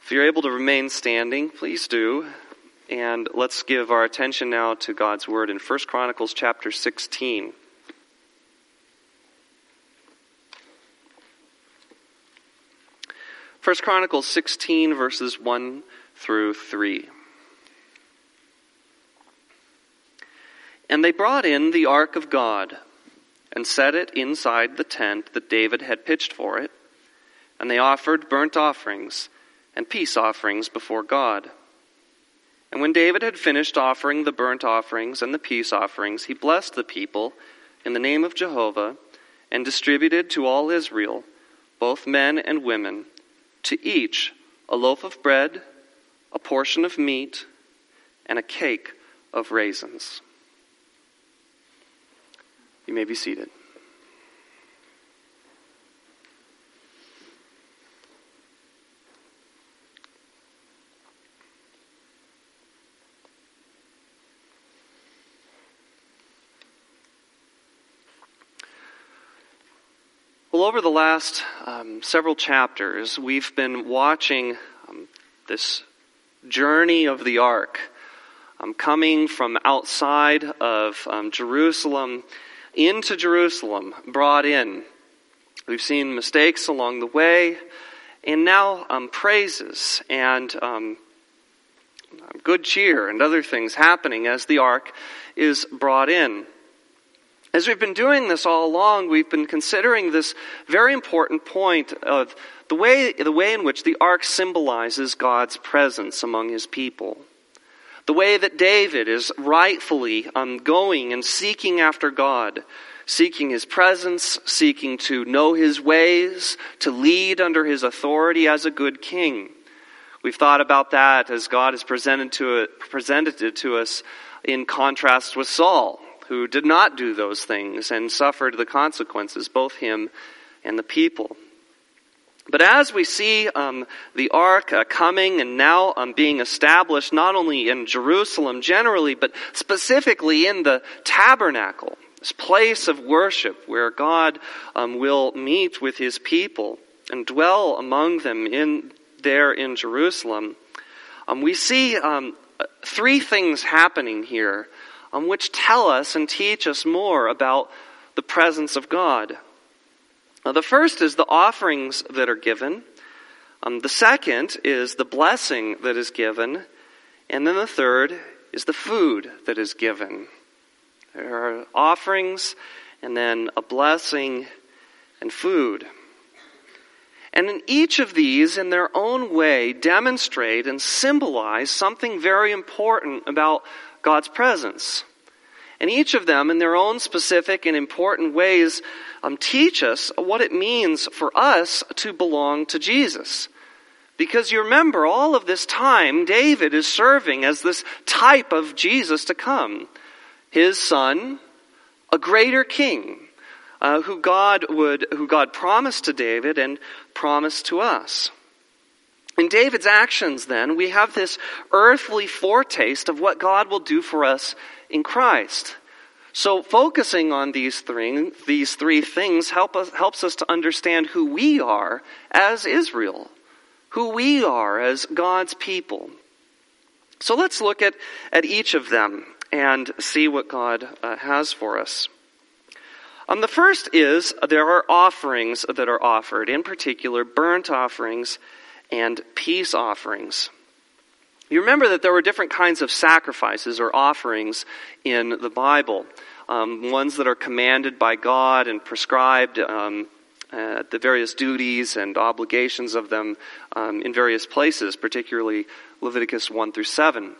If you're able to remain standing, please do. And let's give our attention now to God's Word in 1 Chronicles chapter 16. First Chronicles 16, verses 1 through 3. And they brought in the ark of God, and set it inside the tent that David had pitched for it, and they offered burnt offerings and peace offerings before God. And when David had finished offering the burnt offerings and the peace offerings, he blessed the people in the name of Jehovah, and distributed to all Israel, both men and women, to each a loaf of bread, a portion of meat, and a cake of raisins. You may be seated. Well, over the last several chapters, we've been watching this journey of the ark, coming from outside of Jerusalem into Jerusalem, brought in. We've seen mistakes along the way, and now praises and good cheer and other things happening as the ark is brought in. As we've been doing this all along, we've been considering this very important point of the way in which the ark symbolizes God's presence among his people. The way that David is rightfully going and seeking after God, seeking his presence, seeking to know his ways, to lead under his authority as a good king. We've thought about that as God has presented it to us in contrast with Saul, who did not do those things and suffered the consequences, both him and the people. But as we see the ark coming and now being established not only in Jerusalem generally, but specifically in the tabernacle, this place of worship where God will meet with his people and dwell among them in Jerusalem, we see three things happening here which tell us and teach us more about the presence of God. The first is the offerings that are given. The second is the blessing that is given. And then the third is the food that is given. There are offerings and then a blessing and food. And in each of these, in their own way, demonstrate and symbolize something very important about God's presence. And each of them, in their own specific and important ways, teach us what it means for us to belong to Jesus. Because you remember, all of this time, David is serving as this type of Jesus to come. His son, a greater king, who God promised to David and promised to us. In David's actions, then, we have this earthly foretaste of what God will do for us in Christ. So focusing on these three things helps us to understand who we are as Israel, who we are as God's people. So let's look at each of them and see what God has for us. The first is there are offerings that are offered, in particular burnt offerings and peace offerings. You remember that there were different kinds of sacrifices or offerings in the Bible. Ones that are commanded by God and prescribed, the various duties and obligations of them in various places, particularly Leviticus 1 through 7.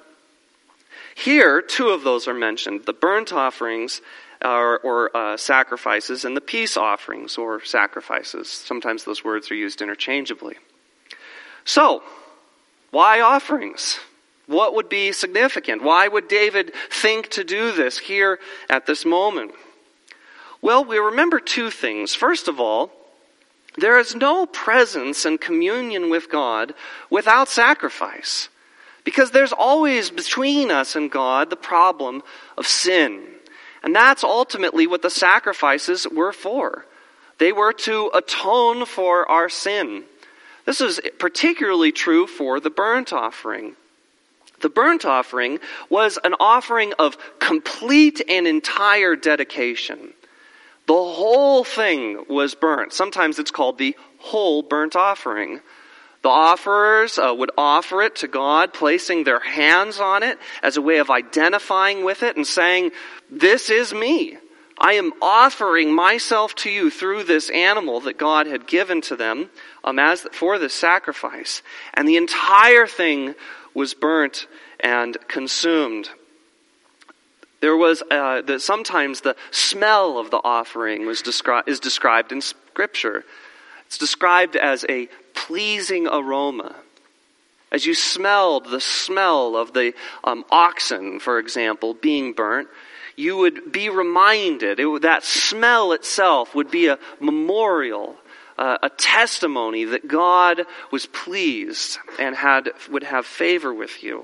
Here, two of those are mentioned, the burnt offerings or sacrifices and the peace offerings or sacrifices. Sometimes those words are used interchangeably. So, why offerings? What would be significant? Why would David think to do this here at this moment? Well, we remember two things. First of all, there is no presence and communion with God without sacrifice. Because there's always between us and God the problem of sin. And that's ultimately what the sacrifices were for. They were to atone for our sin. This is particularly true for the burnt offering. The burnt offering was an offering of complete and entire dedication. The whole thing was burnt. Sometimes it's called the whole burnt offering. The offerers would offer it to God, placing their hands on it as a way of identifying with it and saying, "This is me. I am offering myself to you through this animal that God had given to them for this sacrifice." And the entire thing was burnt and consumed. There was sometimes the smell of the offering is described in Scripture. It's described as a pleasing aroma. As you smelled the smell of the oxen, for example, being burnt, you would be reminded, that smell itself would be a memorial, a testimony that God was pleased and would have favor with you.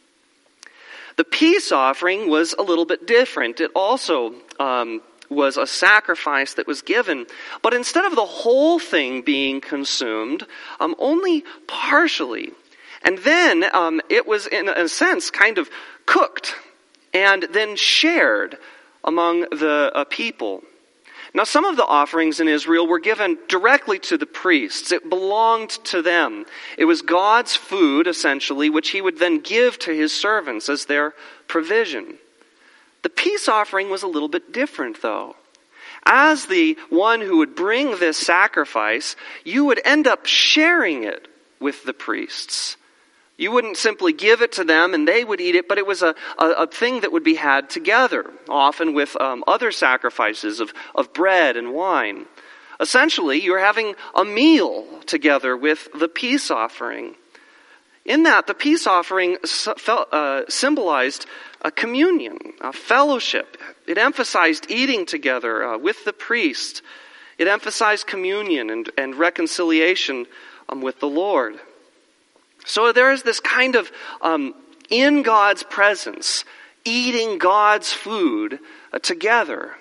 The peace offering was a little bit different. It also was a sacrifice that was given, but instead of the whole thing being consumed, only partially. And then it was, in a sense, kind of cooked and then shared among the people. Now, some of the offerings in Israel were given directly to the priests. It belonged to them. It was God's food, essentially, which he would then give to his servants as their provision. The peace offering was a little bit different, though. As the one who would bring this sacrifice, you would end up sharing it with the priests. You wouldn't simply give it to them and they would eat it, but it was a thing that would be had together, often with other sacrifices of bread and wine. Essentially, you're having a meal together with the peace offering. In that, the peace offering symbolized a communion, a fellowship. It emphasized eating together with the priest. It emphasized communion and reconciliation with the Lord. So there is this kind of, in God's presence, eating God's food together.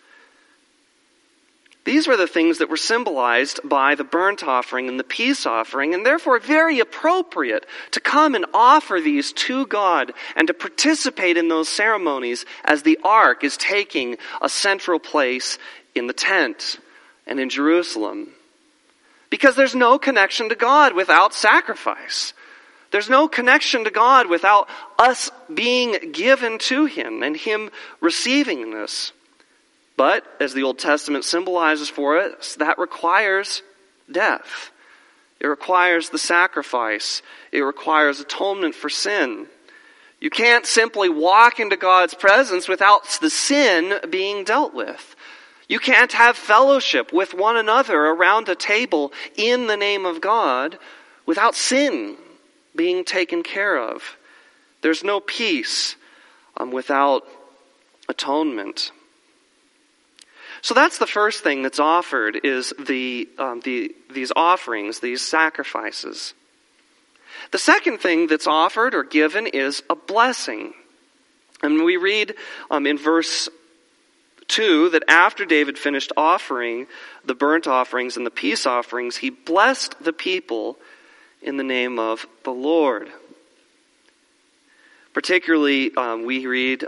These were the things that were symbolized by the burnt offering and the peace offering, and therefore very appropriate to come and offer these to God and to participate in those ceremonies as the ark is taking a central place in the tent and in Jerusalem. Because there's no connection to God without sacrifice. There's no connection to God without us being given to him and him receiving this. But, as the Old Testament symbolizes for us, that requires death. It requires the sacrifice. It requires atonement for sin. You can't simply walk into God's presence without the sin being dealt with. You can't have fellowship with one another around a table in the name of God without sin being taken care of. There's no peace without atonement. So that's the first thing that's offered, is these offerings, these sacrifices. The second thing that's offered or given is a blessing. And we read in verse 2 that after David finished offering the burnt offerings and the peace offerings, he blessed the people in the name of the Lord. Particularly, we read,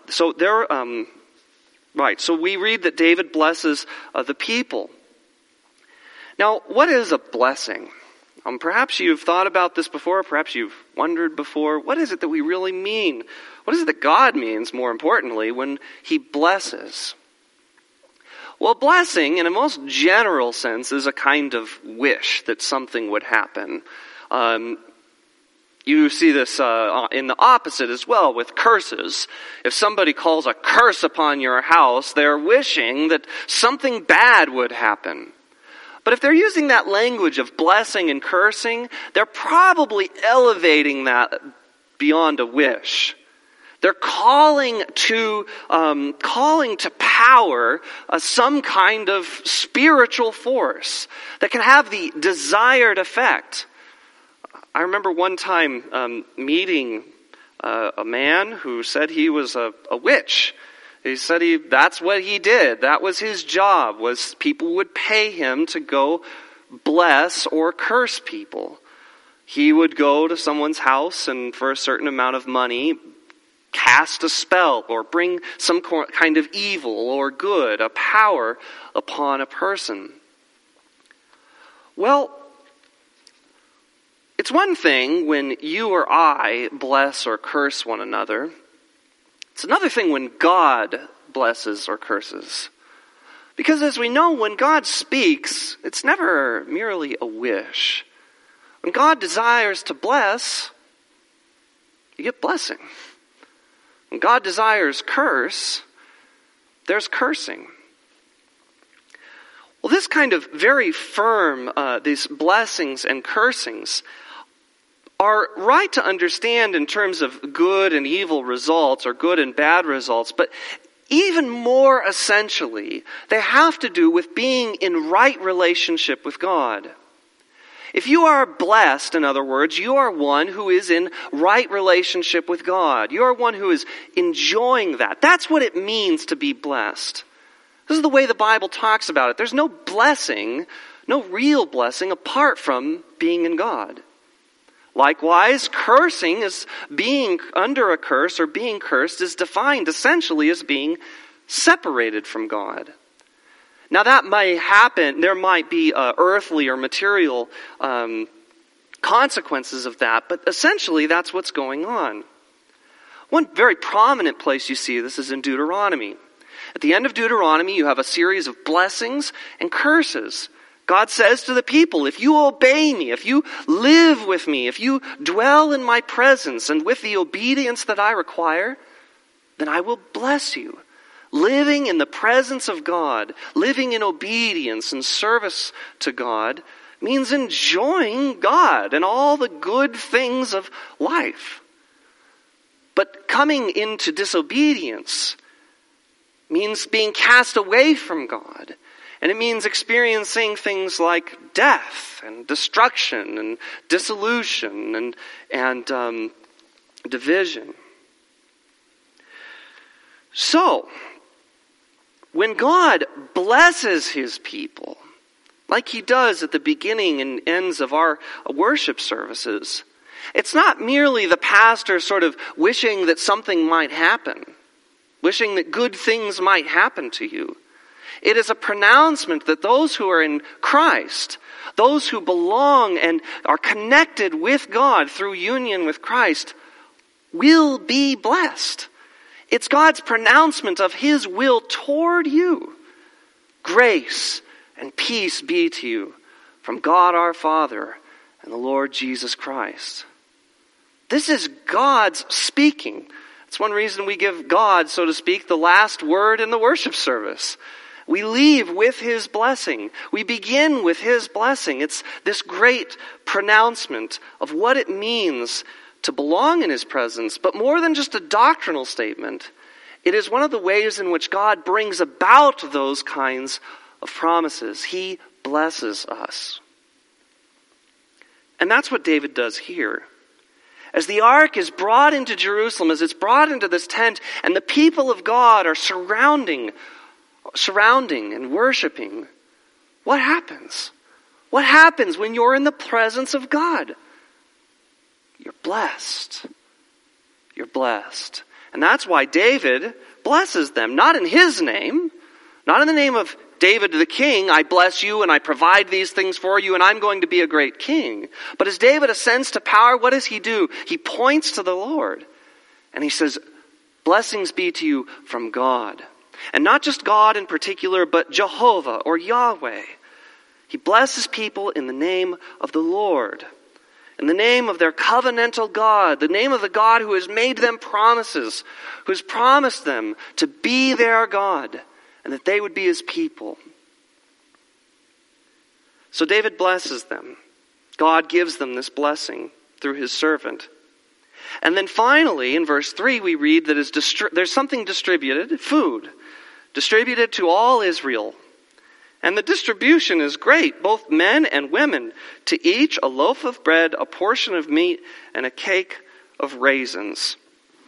we read that David blesses the people. Now, what is a blessing? Perhaps you've thought about this before, perhaps you've wondered before. What is it that we really mean? What is it that God means, more importantly, when he blesses? Well, blessing, in a most general sense, is a kind of wish that something would happen. You see this in the opposite as well with curses. If somebody calls a curse upon your house, they're wishing that something bad would happen. But if they're using that language of blessing and cursing, they're probably elevating that beyond a wish. They're calling to power some kind of spiritual force that can have the desired effect. I remember one time meeting a man who said he was a witch. He said that's what he did. That was his job, was people would pay him to go bless or curse people. He would go to someone's house and for a certain amount of money cast a spell or bring some kind of evil or good, a power upon a person. Well, it's one thing when you or I bless or curse one another. It's another thing when God blesses or curses. Because as we know, when God speaks, it's never merely a wish. When God desires to bless, you get blessing. When God desires curse, there's cursing. Well, this kind of very firm, these blessings and cursings are right to understand in terms of good and evil results or good and bad results, but even more essentially, they have to do with being in right relationship with God. If you are blessed, in other words, you are one who is in right relationship with God. You are one who is enjoying that. That's what it means to be blessed. This is the way the Bible talks about it. There's no blessing, no real blessing, apart from being in God. Likewise, cursing is being under a curse or being cursed is defined essentially as being separated from God. Now that may happen, there might be earthly or material consequences of that, but essentially that's what's going on. One very prominent place you see this is in Deuteronomy. At the end of Deuteronomy, you have a series of blessings and curses. God says to the people, if you obey me, if you live with me, if you dwell in my presence and with the obedience that I require, then I will bless you. Living in the presence of God, living in obedience and service to God, means enjoying God and all the good things of life. But coming into disobedience means being cast away from God. And it means experiencing things like death and destruction and dissolution and division. So, when God blesses his people, like he does at the beginning and ends of our worship services, it's not merely the pastor sort of wishing that something might happen, wishing that good things might happen to you. It is a pronouncement that those who are in Christ, those who belong and are connected with God through union with Christ, will be blessed. It's God's pronouncement of his will toward you. Grace and peace be to you from God our Father and the Lord Jesus Christ. This is God's speaking. That's one reason we give God, so to speak, the last word in the worship service. We leave with his blessing. We begin with his blessing. It's this great pronouncement of what it means to belong in his presence, but more than just a doctrinal statement, it is one of the ways in which God brings about those kinds of promises. He blesses us. And that's what David does here. As the ark is brought into Jerusalem, as it's brought into this tent, and the people of God are surrounding and worshiping, what happens? What happens when you're in the presence of God? You're blessed. You're blessed. And that's why David blesses them, not in his name, not in the name of David the king, I bless you and I provide these things for you and I'm going to be a great king. But as David ascends to power, what does he do? He points to the Lord and he says, blessings be to you from God. And not just God in particular, but Jehovah or Yahweh. He blesses people in the name of the Lord, in the name of their covenantal God, the name of the God who has made them promises, who has promised them to be their God, and that they would be his people. So David blesses them. God gives them this blessing through his servant. And then finally, in verse 3, we read that there's something distributed, food, distributed to all Israel. And the distribution is great, both men and women, to each a loaf of bread, a portion of meat, and a cake of raisins.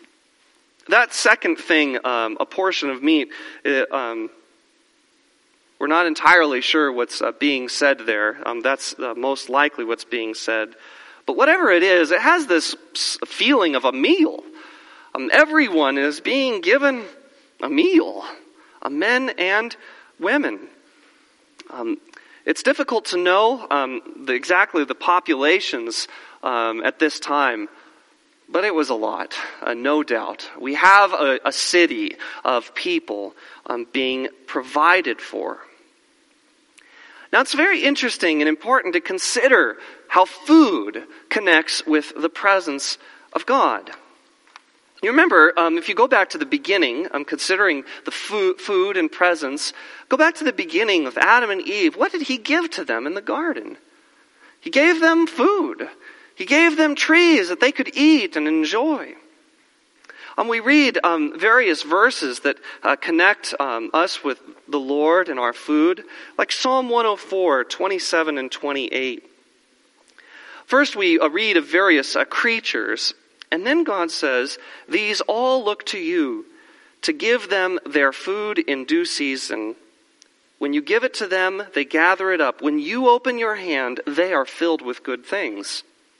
That second thing, a portion of meat, We're not entirely sure what's being said there. That's most likely what's being said. But whatever it is, it has this feeling of a meal. Everyone is being given a meal, men and women. It's difficult to know exactly the populations at this time, but it was a lot, no doubt. We have a city of people being provided for. Now, it's very interesting and important to consider how food connects with the presence of God. You remember, if you go back to the beginning, considering the food and presence, go back to the beginning of Adam and Eve. What did he give to them in the garden? He gave them food. He gave them trees that they could eat and enjoy. We read various verses that connect us with the Lord and our food, like Psalm 104, 27 and 28. First, we read of various creatures, and then God says, "These all look to you to give them their food in due season. When you give it to them, they gather it up. When you open your hand, they are filled with good things."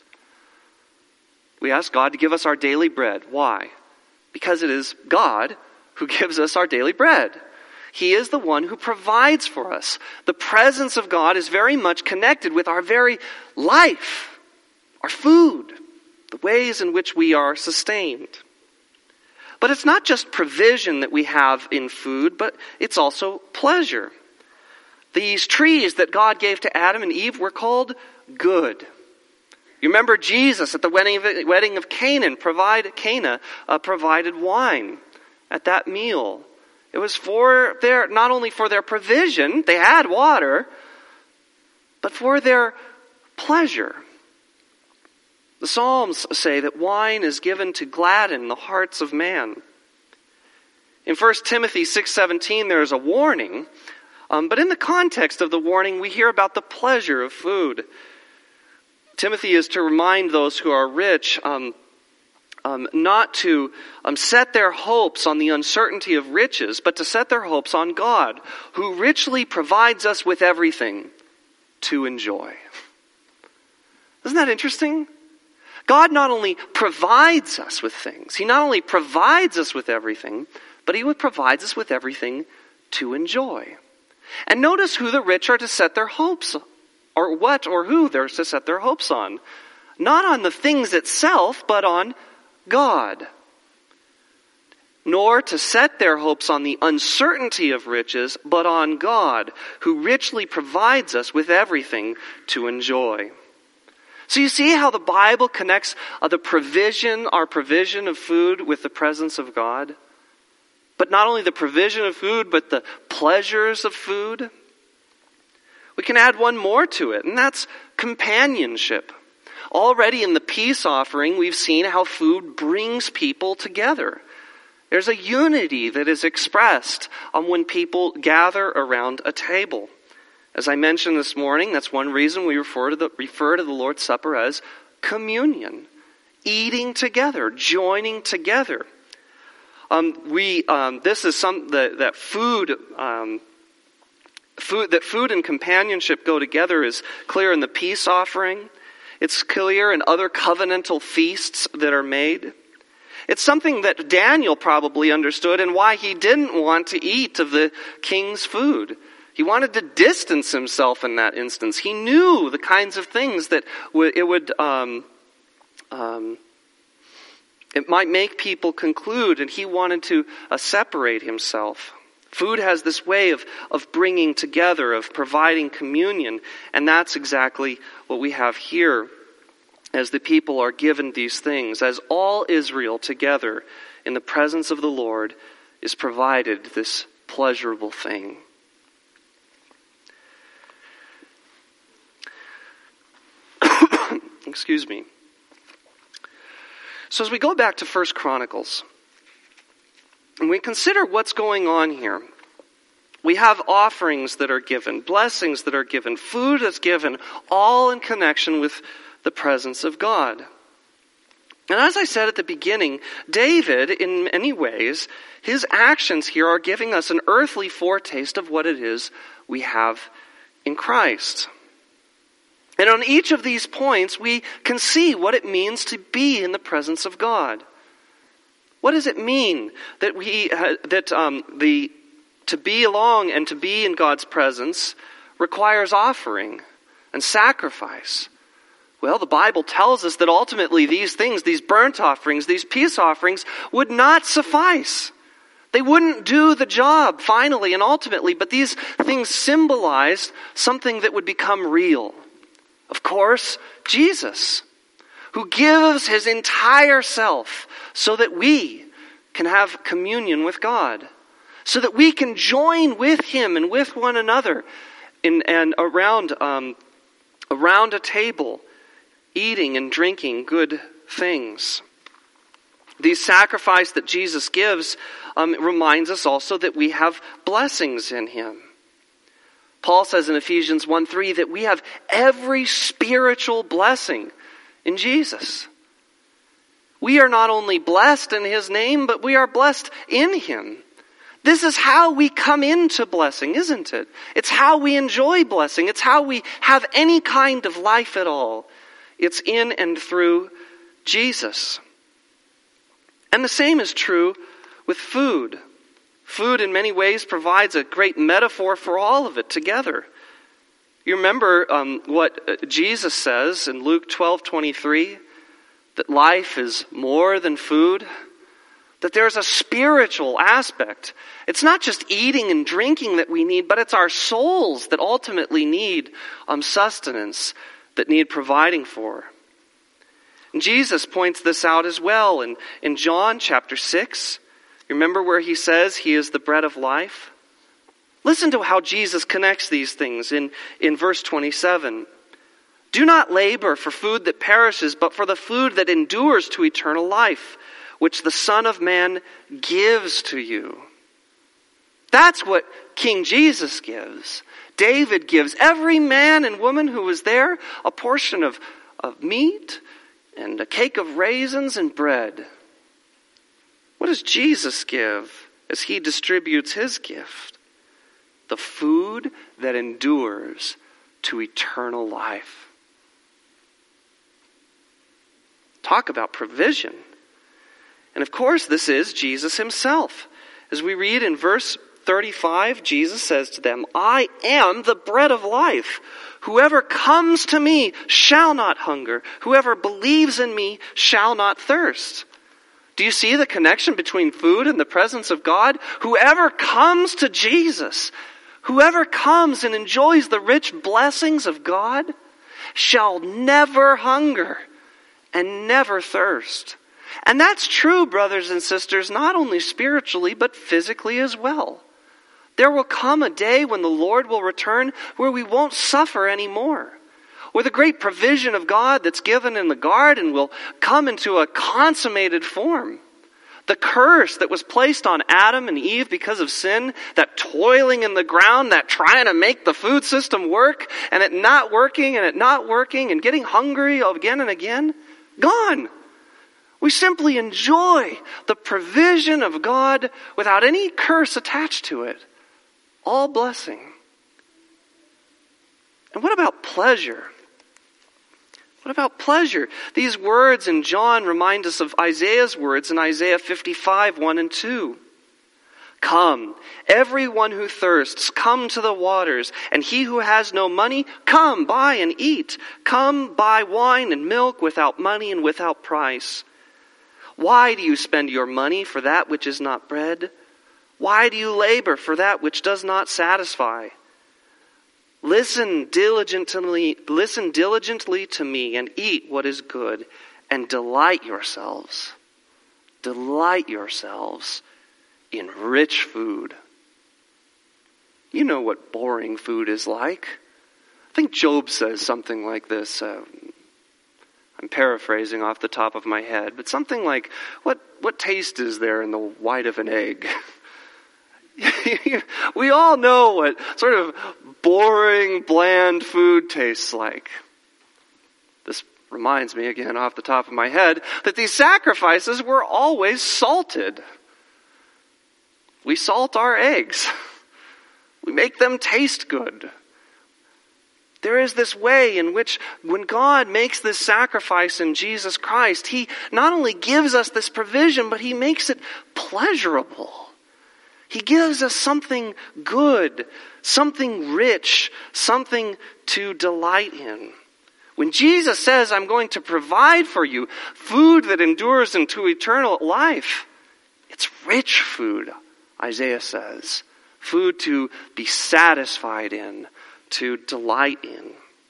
We ask God to give us our daily bread. Why? Because it is God who gives us our daily bread. He is the one who provides for us. The presence of God is very much connected with our very life, our food, the ways in which we are sustained. But it's not just provision that we have in food, but it's also pleasure. These trees that God gave to Adam and Eve were called good. You remember Jesus at the wedding of Cana provided wine at that meal. It was for not only for their provision, they had water, but for their pleasure. The Psalms say that wine is given to gladden the hearts of man. In 1 Timothy 6:17, there is a warning, but in the context of the warning, we hear about the pleasure of food. Timothy is to remind those who are rich not to set their hopes on the uncertainty of riches, but to set their hopes on God, who richly provides us with everything to enjoy. Isn't that interesting? God not only provides us with things, He not only provides us with everything, but He provides us with everything to enjoy. And notice who the rich are to set their hopes on. Or what or who they're to set their hopes on. Not on the things itself, but on God. Nor to set their hopes on the uncertainty of riches, but on God, who richly provides us with everything to enjoy. So you see how the Bible connects our provision of food with the presence of God? But not only the provision of food, but the pleasures of food. We can add one more to it, and that's companionship. Already in the peace offering, we've seen how food brings people together. There's a unity that is expressed when people gather around a table. As I mentioned this morning, that's one reason we refer to the Lord's Supper as communion. Eating together, joining together. This is that food and companionship go together is clear in the peace offering. It's clear in other covenantal feasts that are made. It's something that Daniel probably understood and why he didn't want to eat of the king's food. He wanted to distance himself in that instance. He knew the kinds of things that it might make people conclude, and he wanted to separate himself. Food has this way of bringing together, of providing communion, and that's exactly what we have here as the people are given these things. As all Israel together in the presence of the Lord is provided this pleasurable thing. Excuse me. So as we go back to 1 Chronicles, and we consider what's going on here, we have offerings that are given, blessings that are given, food that's given, all in connection with the presence of God. And as I said at the beginning, David, in many ways, his actions here are giving us an earthly foretaste of what it is we have in Christ. And on each of these points, we can see what it means to be in the presence of God. What does it mean that to be along and to be in God's presence requires offering and sacrifice? Well, the Bible tells us that ultimately these things, these burnt offerings, these peace offerings, would not suffice. They wouldn't do the job finally and ultimately, but these things symbolized something that would become real. Of course, Jesus, who gives his entire self so that we can have communion with God, so that we can join with him and with one another and around a table, eating and drinking good things. The sacrifice that Jesus gives reminds us also that we have blessings in him. Paul says in Ephesians 1:3 that we have every spiritual blessing in Jesus. We are not only blessed in his name, but we are blessed in him. This is how we come into blessing, isn't it? It's how we enjoy blessing. It's how we have any kind of life at all. It's in and through Jesus. And the same is true with food. Food in many ways provides a great metaphor for all of it together. You remember what Jesus says in Luke 12:23, that life is more than food, that there's a spiritual aspect. It's not just eating and drinking that we need, but it's our souls that ultimately need sustenance, that need providing for. And Jesus points this out as well in John chapter 6. You remember where he says he is the bread of life? Listen to how Jesus connects these things in verse 27. Do not labor for food that perishes, but for the food that endures to eternal life, which the Son of Man gives to you. That's what King Jesus gives. David gives every man and woman who was there a portion of meat and a cake of raisins and bread. What does Jesus give as he distributes his gift? The food that endures to eternal life. Talk about provision. And of course, this is Jesus himself. As we read in verse 35, Jesus says to them, I am the bread of life. Whoever comes to me shall not hunger. Whoever believes in me shall not thirst. Do you see the connection between food and the presence of God? Whoever comes to Jesus, whoever comes and enjoys the rich blessings of God, shall never hunger and never thirst. And that's true, brothers and sisters, not only spiritually, but physically as well. There will come a day when the Lord will return where we won't suffer anymore. Where the great provision of God that's given in the garden will come into a consummated form. The curse that was placed on Adam and Eve because of sin, that toiling in the ground, that trying to make the food system work, and it not working and getting hungry again and again, gone. We simply enjoy the provision of God without any curse attached to it. All blessing. And what about pleasure? What about pleasure? These words in John remind us of Isaiah's words in Isaiah 55, 1 and 2. Come, everyone who thirsts, come to the waters, and he who has no money, come, buy and eat. Come, buy wine and milk without money and without price. Why do you spend your money for that which is not bread? Why do you labor for that which does not satisfy? Listen diligently to me and eat what is good, and delight yourselves in rich food. You know what boring food is like. I think Job says something like this. I'm paraphrasing off the top of my head, but something like, what taste is there in the white of an egg? We all know what sort of boring, bland food tastes like. This reminds me again off the top of my head that these sacrifices were always salted. We salt our eggs. We make them taste good. There is this way in which when God makes this sacrifice in Jesus Christ, He not only gives us this provision, but He makes it pleasurable. He gives us something good, something rich, something to delight in. When Jesus says, I'm going to provide for you food that endures into eternal life, it's rich food, Isaiah says. Food to be satisfied in, to delight in.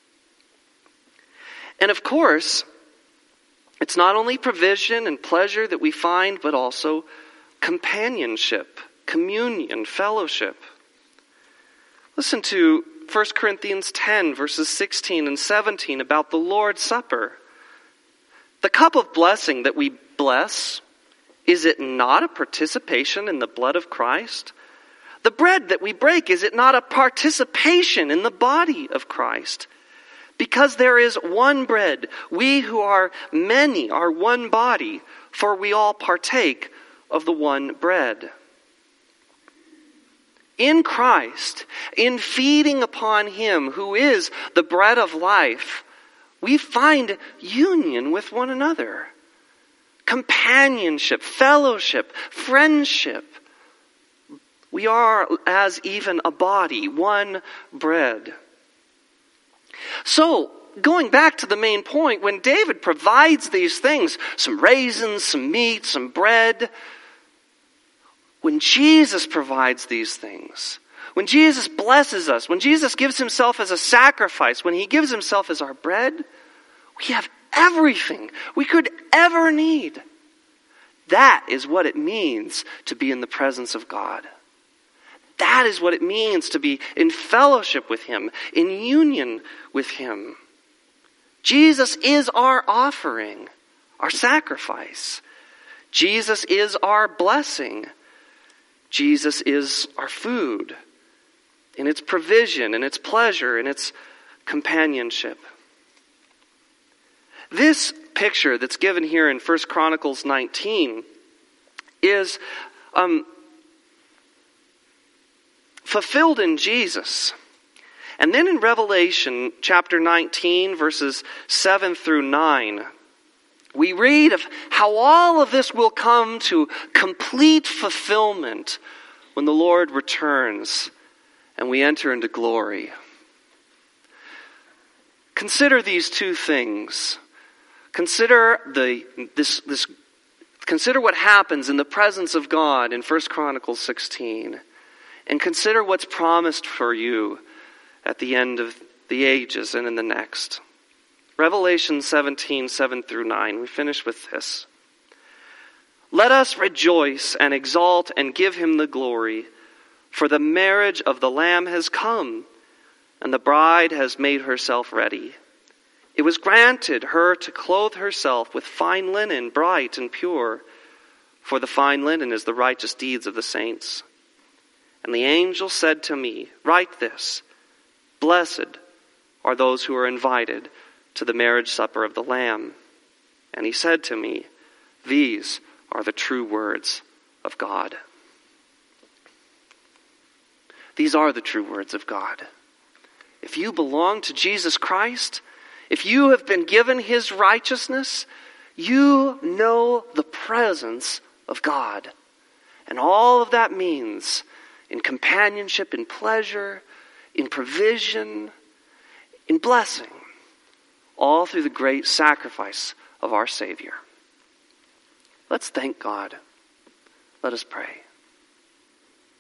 And of course, it's not only provision and pleasure that we find, but also companionship, communion, fellowship. Listen to 1 Corinthians 10, verses 16 and 17 about the Lord's Supper. The cup of blessing that we bless, is it not a participation in the blood of Christ? The bread that we break, is it not a participation in the body of Christ? Because there is one bread, we who are many are one body, for we all partake of the one bread. In Christ, in feeding upon Him who is the bread of life, we find union with one another. Companionship, fellowship, friendship. We are as even a body, one bread. So, going back to the main point, when David provides these things, some raisins, some meat, some bread, when Jesus provides these things, when Jesus blesses us, when Jesus gives Himself as a sacrifice, when He gives Himself as our bread, we have everything we could ever need. That is what it means to be in the presence of God. That is what it means to be in fellowship with Him, in union with Him. Jesus is our offering, our sacrifice. Jesus is our blessing. Jesus is our food, in its provision, in its pleasure, in its companionship. This picture that's given here in 1 Chronicles 19 is fulfilled in Jesus. And then in Revelation chapter 19, verses 7 through 9, we read of how all of this will come to complete fulfillment when the Lord returns and we enter into glory. Consider these two things. Consider consider what happens in the presence of God in 1 Chronicles 16. And consider what's promised for you at the end of the ages and in the next. Revelation 17, 7 through 9. We finish with this. Let us rejoice and exalt and give Him the glory, for the marriage of the Lamb has come, and the bride has made herself ready. It was granted her to clothe herself with fine linen, bright and pure, for the fine linen is the righteous deeds of the saints. And the angel said to me, write this, blessed are those who are invited to the marriage supper of the Lamb. And he said to me, these are the true words of God. These are the true words of God. If you belong to Jesus Christ, if you have been given His righteousness, you know the presence of God. And all of that means in companionship, in pleasure, in provision, in blessing, all through the great sacrifice of our Savior. Let's thank God. Let us pray.